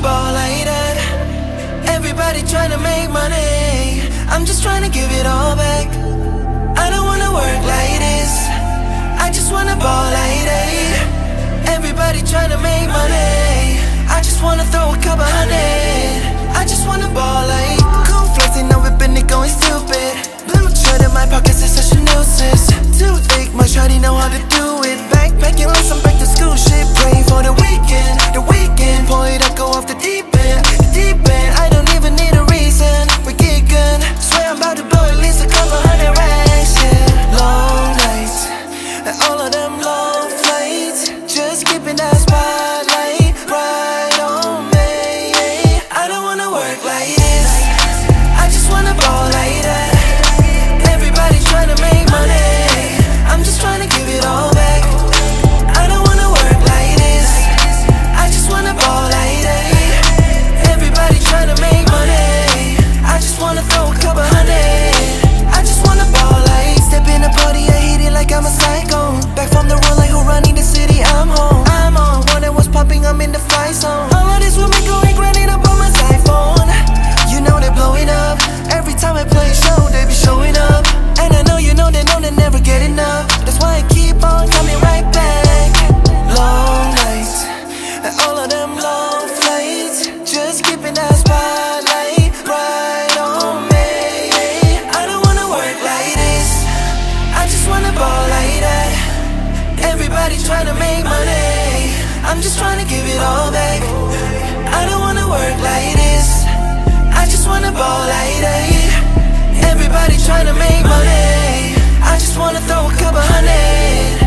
ball like that. Everybody trying to make money, I'm just trying to give it all back. I don't wanna work like this, I just wanna ball like that. Everybody trying to make money, I just wanna throw a couple hundred. I just wanna ball like cool flexing, now we've been going stupid. Blue shirt in my pockets is such a nuisance. Too thick, my shawty know how to do it. Backpacking like some back to school shit. Praying for the weekend, pull it up, go off the deep end, I don't even need a reason, we're geeking. Swear I'm about to blow at least a couple hundred racks, yeah. Long nights, and all of them long flights, just keeping that spotlight right on me. I don't wanna work like this, I just wanna ball like that. Everybody trying to make money, I'm just trying to give it all back. I don't wanna work like this, I just wanna ball like that. Everybody trying to make money, I just wanna throw a couple hundred. I just wanna ball like step in the party, I hit it like I'm a psycho. Back from the road like who running the city, I'm home. I'm on one that was popping, I'm in the fly zone. All of this will make a ring running up on my iPhone. You know they blowing up, every time I play a show they be showing up. And I know you know they never get enough, that's why I keep on coming right back. Long nights, and all of them long flights, just keeping that spotlight right on me. I don't wanna work like this, I just wanna ball like that. Everybody trying to make money, I'm just trying to give it all back. I don't wanna work like this, I just wanna ball like that. Everybody trying to make money, I just wanna throw a couple hundred.